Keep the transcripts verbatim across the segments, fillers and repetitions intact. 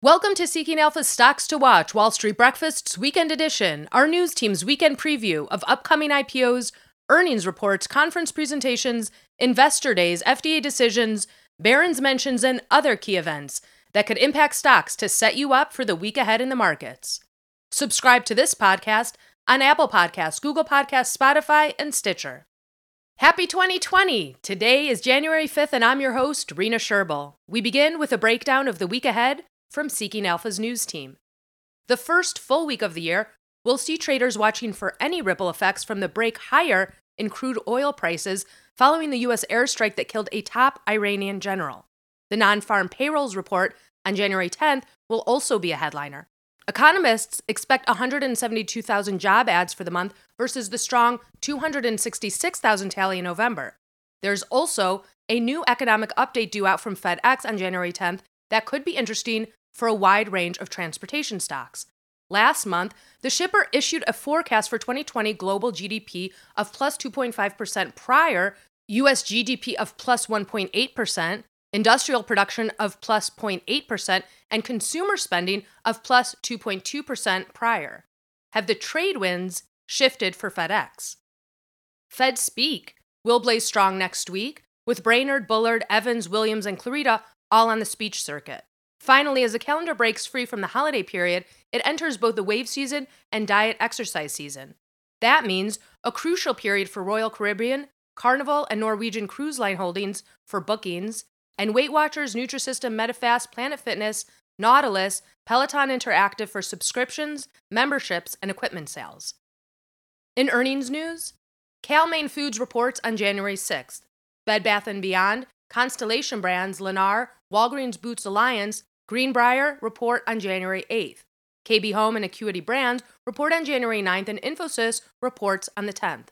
Welcome to Seeking Alpha's Stocks to Watch, Wall Street Breakfast's Weekend Edition, our news team's weekend preview of upcoming I P Os, earnings reports, conference presentations, investor days, F D A decisions, Barron's mentions, and other key events that could impact stocks to set you up for the week ahead in the markets. Subscribe to this podcast on Apple Podcasts, Google Podcasts, Spotify, and Stitcher. Happy twenty twenty! Today is January fifth, and I'm your host, Rena Sherbel. We begin with a breakdown of the week ahead from Seeking Alpha's news team. The first full week of the year will see traders watching for any ripple effects from the break higher in crude oil prices following the U S airstrike that killed a top Iranian general. The non-farm payrolls report on January tenth will also be a headliner. Economists expect one hundred seventy-two thousand job ads for the month versus the strong two hundred sixty-six thousand tally in November. There's also a new economic update due out from FedEx on January tenth that could be interesting for a wide range of transportation stocks. Last month, the shipper issued a forecast for twenty twenty global G D P of plus two point five percent prior, U S G D P of plus one point eight percent, industrial production of plus zero point eight percent, and consumer spending of plus two point two percent prior. Have the trade winds shifted for FedEx? Fed Speak will blaze strong next week, with Brainerd, Bullard, Evans, Williams, and Clarida all on the speech circuit. Finally, as the calendar breaks free from the holiday period, it enters both the wave season and diet exercise season. That means a crucial period for Royal Caribbean, Carnival, and Norwegian Cruise Line holdings for bookings, and Weight Watchers, Nutrisystem, Medifast, Planet Fitness, Nautilus, Peloton Interactive for subscriptions, memberships, and equipment sales. In earnings news, Cal-Maine Foods reports on January sixth. Bed Bath and Beyond, Constellation Brands, Lennar, Walgreens Boots Alliance, Greenbrier report on January eighth. K B Home and Acuity Brands report on January ninth, and Infosys reports on the tenth.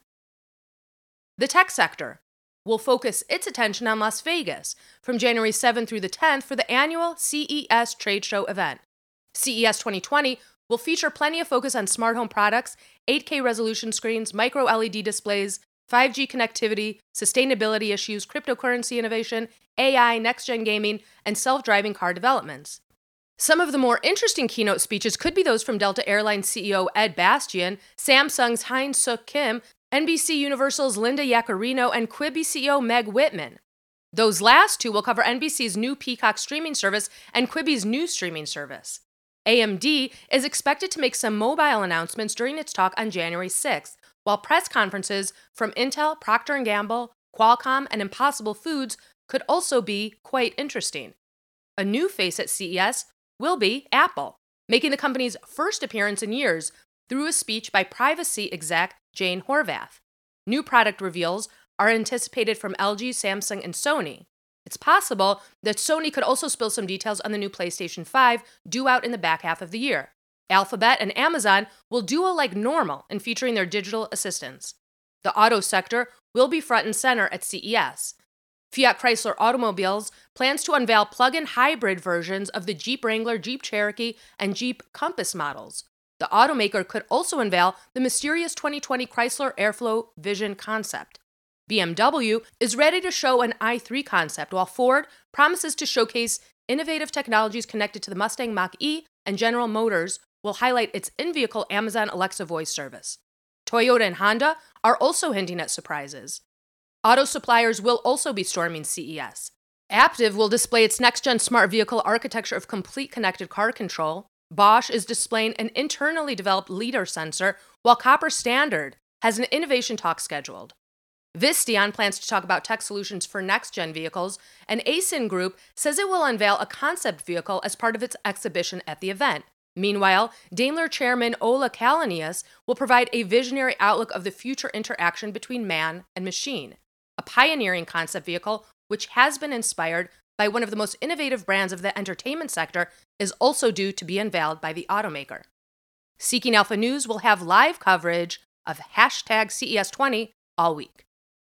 The tech sector will focus its attention on Las Vegas from January seventh through the tenth for the annual C E S trade show event. C E S twenty twenty will feature plenty of focus on smart home products, eight K resolution screens, micro L E D displays, five G connectivity, sustainability issues, cryptocurrency innovation, A I, next-gen gaming, and self-driving car developments. Some of the more interesting keynote speeches could be those from Delta Airlines C E O Ed Bastian, Samsung's Hyun-Suk Kim, N B C Universal's Linda Yaccarino, and Quibi C E O Meg Whitman. Those last two will cover N B C's new Peacock streaming service and Quibi's new streaming service. A M D is expected to make some mobile announcements during its talk on January sixth, while press conferences from Intel, Procter and Gamble, Qualcomm, and Impossible Foods could also be quite interesting. A new face at C E S will be Apple, making the company's first appearance in years through a speech by privacy exec Jane Horvath. New product reveals are anticipated from L G, Samsung, and Sony. It's possible that Sony could also spill some details on the new PlayStation five due out in the back half of the year. Alphabet and Amazon will duo like normal in featuring their digital assistants. The auto sector will be front and center at C E S. Fiat Chrysler Automobiles plans to unveil plug-in hybrid versions of the Jeep Wrangler, Jeep Cherokee, and Jeep Compass models. The automaker could also unveil the mysterious twenty twenty Chrysler Airflow Vision concept. B M W is ready to show an i three concept, while Ford promises to showcase innovative technologies connected to the Mustang Mach-E, and General Motors will highlight its in-vehicle Amazon Alexa voice service. Toyota and Honda are also hinting at surprises. Auto suppliers will also be storming C E S. Aptiv will display its next-gen smart vehicle architecture of complete connected car control. Bosch is displaying an internally developed LiDAR sensor, while Copper Standard has an innovation talk scheduled. Visteon plans to talk about tech solutions for next-gen vehicles, and A S I N Group says it will unveil a concept vehicle as part of its exhibition at the event. Meanwhile, Daimler chairman Ola Kalanius will provide a visionary outlook of the future interaction between man and machine. A pioneering concept vehicle, which has been inspired by one of the most innovative brands of the entertainment sector, is also due to be unveiled by the automaker. Seeking Alpha News will have live coverage of hashtag C E S twenty all week.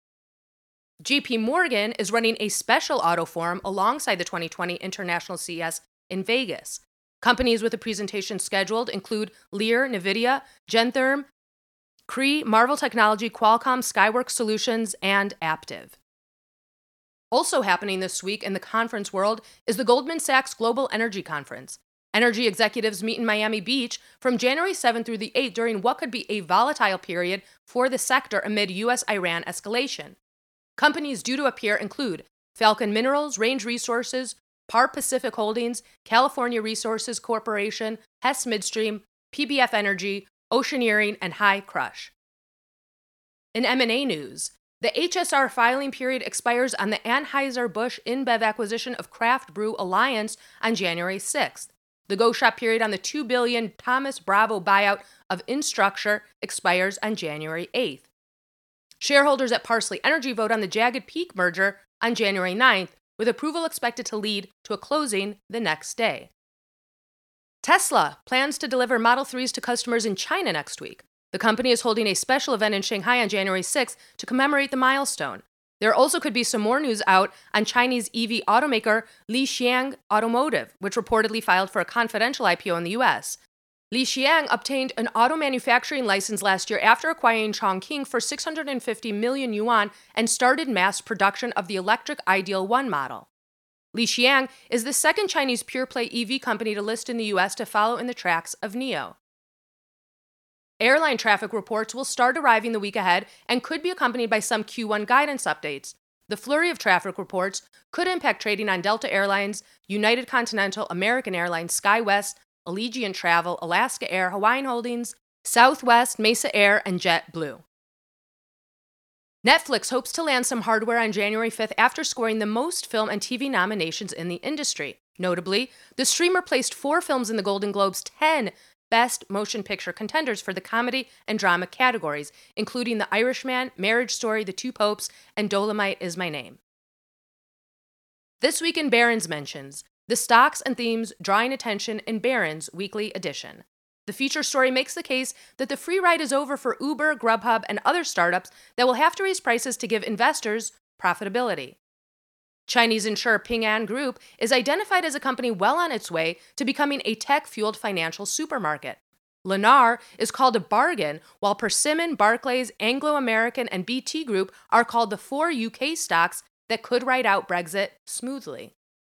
J P Morgan is running a special auto forum alongside the twenty twenty International C E S in Vegas. Companies with a presentation scheduled include Lear, NVIDIA, Gentherm, Cree, Marvell Technology, Qualcomm, Skyworks Solutions, and Aptiv. Also happening this week in the conference world is the Goldman Sachs Global Energy Conference. Energy executives meet in Miami Beach from January seventh through the eighth during what could be a volatile period for the sector amid U S Iran escalation. Companies due to appear include Falcon Minerals, Range Resources, Par Pacific Holdings, California Resources Corporation, Hess Midstream, P B F Energy, Oceaneering, and High Crush. In M and A news, the H S R filing period expires on the Anheuser-Busch InBev acquisition of Craft Brew Alliance on January sixth. The go-shop period on the two billion dollars Thomas Bravo buyout of Instructure expires on January eighth. Shareholders at Parsley Energy vote on the Jagged Peak merger on January ninth, with approval expected to lead to a closing the next day. Tesla plans to deliver Model threes to customers in China next week. The company is holding a special event in Shanghai on January sixth to commemorate the milestone. There also could be some more news out on Chinese E V automaker Li Xiang Automotive, which reportedly filed for a confidential I P O in the U S. Li Xiang obtained an auto manufacturing license last year after acquiring Chongqing for six hundred fifty million yuan and started mass production of the electric Ideal One model. Li Xiang is the second Chinese pure-play E V company to list in the U S to follow in the tracks of NIO. Airline traffic reports will start arriving the week ahead and could be accompanied by some Q one guidance updates. The flurry of traffic reports could impact trading on Delta Airlines, United Continental, American Airlines, SkyWest, Allegiant Travel, Alaska Air, Hawaiian Holdings, Southwest, Mesa Air, and JetBlue. Netflix hopes to land some hardware on January fifth after scoring the most film and T V nominations in the industry. Notably, the streamer placed four films in the Golden Globes' ten Best Motion Picture contenders for the comedy and drama categories, including The Irishman, Marriage Story, The Two Popes, and Dolomite Is My Name. This week in Barron's mentions, the stocks and themes drawing attention in Barron's weekly edition. The feature story makes the case that the free ride is over for Uber, Grubhub, and other startups that will have to raise prices to give investors profitability. Chinese insurer Ping An Group is identified as a company well on its way to becoming a tech-fueled financial supermarket. Lennar is called a bargain, while Persimmon, Barclays, Anglo-American, and B T Group are called the four U K stocks that could ride out Brexit smoothly.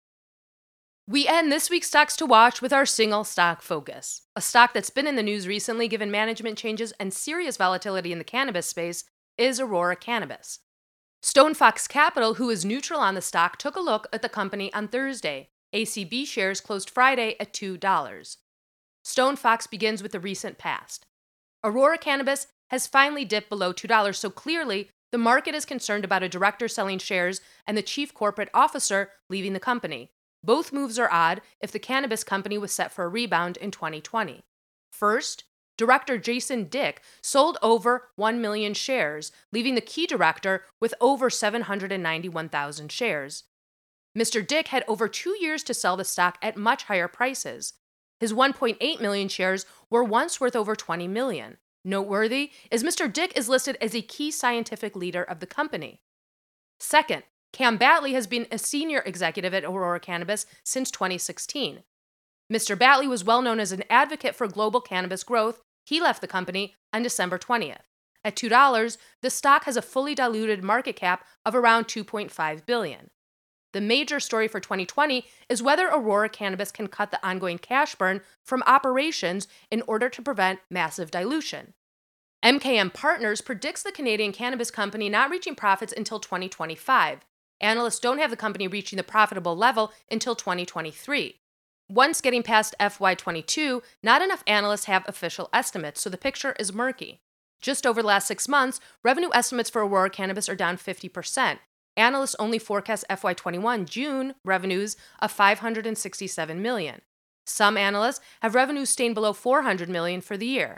We end this week's Stocks to Watch with our single stock focus. A stock that's been in the news recently given management changes and serious volatility in the cannabis space is Aurora Cannabis. StoneFox Capital, who is neutral on the stock, took a look at the company on Thursday. A C B shares closed Friday at two dollars. StoneFox begins with the recent past. Aurora Cannabis has finally dipped below two dollars, so clearly the market is concerned about a director selling shares and the chief corporate officer leaving the company. Both moves are odd if the cannabis company was set for a rebound in twenty twenty. First, Director Jason Dick sold over one million shares, leaving the key director with over seven hundred ninety-one thousand shares. Mister Dick had over two years to sell the stock at much higher prices. His one point eight million shares were once worth over twenty million dollars. Noteworthy is Mister Dick is listed as a key scientific leader of the company. Second, Cam Batley has been a senior executive at Aurora Cannabis since twenty sixteen. Mister Batley was well known as an advocate for global cannabis growth. He left the company on December twentieth. At two dollars, the stock has a fully diluted market cap of around two point five billion dollars. The major story for twenty twenty is whether Aurora Cannabis can cut the ongoing cash burn from operations in order to prevent massive dilution. M K M Partners predicts the Canadian cannabis company not reaching profits until twenty twenty-five. Analysts don't have the company reaching the profitable level until twenty twenty-three. Once getting past F Y twenty-two, not enough analysts have official estimates, so the picture is murky. Just over the last six months, revenue estimates for Aurora Cannabis are down fifty percent. Analysts only forecast F Y twenty-one June revenues of five hundred sixty-seven million dollars. Some analysts have revenues staying below four hundred million dollars for the year.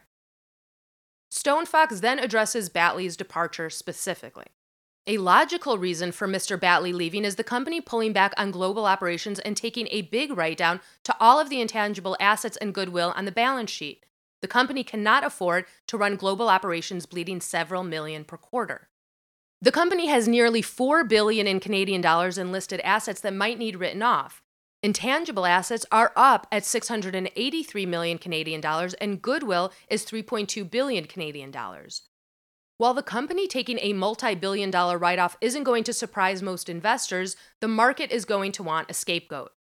StoneFox then addresses Batley's departure specifically. A logical reason for Mister Batley leaving is the company pulling back on global operations and taking a big write-down to all of the intangible assets and goodwill on the balance sheet. The company cannot afford to run global operations bleeding several million per quarter. The company has nearly four billion dollars in Canadian dollars in listed assets that might need written off. Intangible assets are up at six hundred eighty-three million Canadian dollars and goodwill is three point two billion Canadian dollars. While the company taking a multi-billion dollar write-off isn't going to surprise most investors, the market is going to want a scapegoat.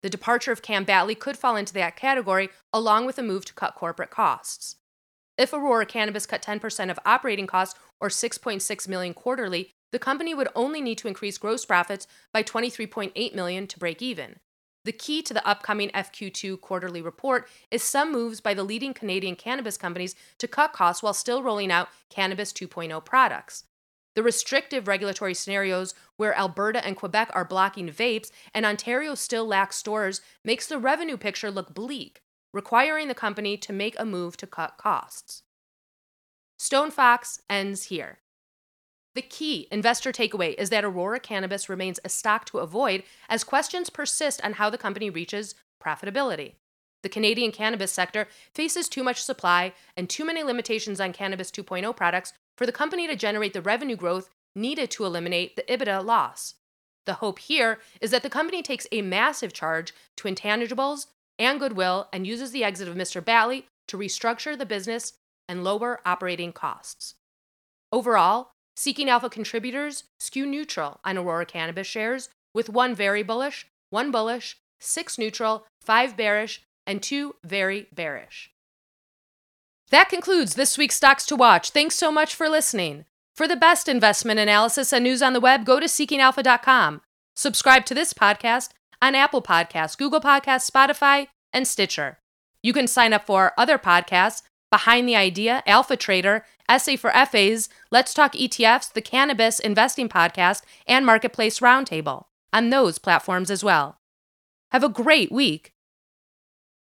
The departure of Cam Batley could fall into that category, along with a move to cut corporate costs. If Aurora Cannabis cut ten percent of operating costs, or six point six million dollars quarterly, the company would only need to increase gross profits by twenty-three point eight million dollars to break even. The key to the upcoming F Q two quarterly report is some moves by the leading Canadian cannabis companies to cut costs while still rolling out Cannabis two point oh products. The restrictive regulatory scenarios where Alberta and Quebec are blocking vapes and Ontario still lacks stores makes the revenue picture look bleak, requiring the company to make a move to cut costs. StoneFox ends here. The key investor takeaway is that Aurora Cannabis remains a stock to avoid as questions persist on how the company reaches profitability. The Canadian cannabis sector faces too much supply and too many limitations on Cannabis two point oh products for the company to generate the revenue growth needed to eliminate the EBITDA loss. The hope here is that the company takes a massive charge to intangibles and goodwill and uses the exit of Mister Batley to restructure the business and lower operating costs. Overall, Seeking Alpha contributors skew neutral on Aurora Cannabis shares, with one very bullish, one bullish, six neutral, five bearish, and two very bearish. That concludes this week's Stocks to Watch. Thanks so much for listening. For the best investment analysis and news on the web, go to seeking alpha dot com. Subscribe to this podcast on Apple Podcasts, Google Podcasts, Spotify, and Stitcher. You can sign up for other podcasts, Behind the Idea, Alpha Trader, Essay for F As, Let's Talk E T Fs, the Cannabis Investing Podcast, and Marketplace Roundtable on those platforms as well. Have a great week.